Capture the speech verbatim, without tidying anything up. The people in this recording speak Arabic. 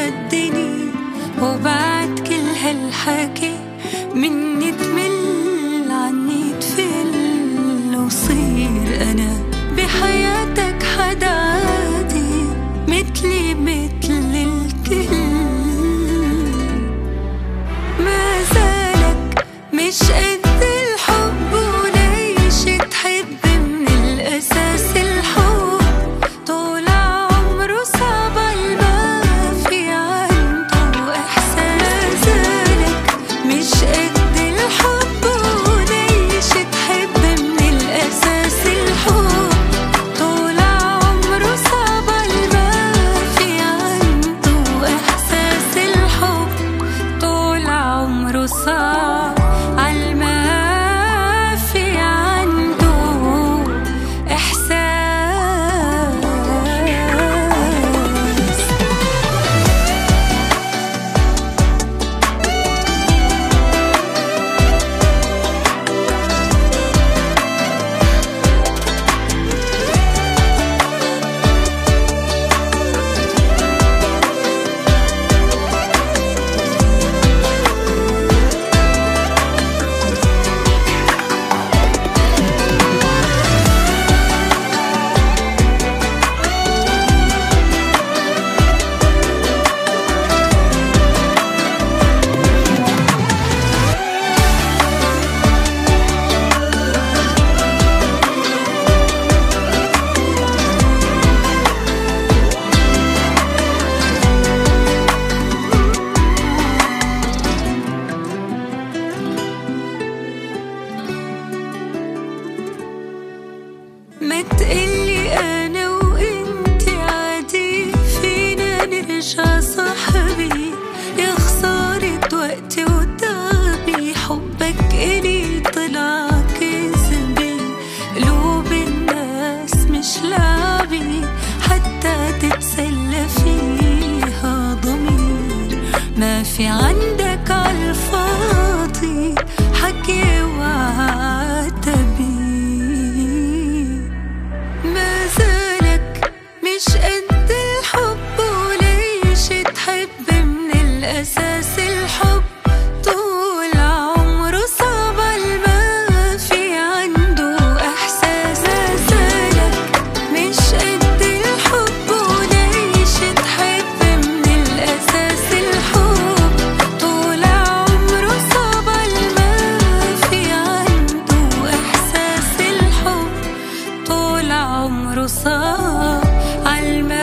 شدني وبعد كل هالحكي مني تمل عني تفل وصير أنا بحياتك حدا عادي مثلي مثل الكل. ما زالك مش قد الحب وليش تحب من الأساس الحب طول عمره صعب ما في عنده إحساس. ما زالك مش قد الحب وليش تحب من الأساس الحب طول عمره صعب ما في عنده إحساس الحب طول عمره صعب عالما في عنده إحساس. ما تقلي أنا وإنتي عادي فينا نرجع صاحبي يا خسارة وقتي وتعبي. حبك إلي طلع كذبي قلوب الناس مش لعبي حتى تتسلى فيها ضمير. ما في عندك عالفاضي حكي وعتبي. ما زالك مش قد الحب وليش تحب من الأساس الحب طول عمره صعب ما في عنده إحساس. ما زالك مش قد الحب وليش تحب من الأساس الحب طول عمره صعب ما في عنده إحساس الحب طول عمره صعب عالما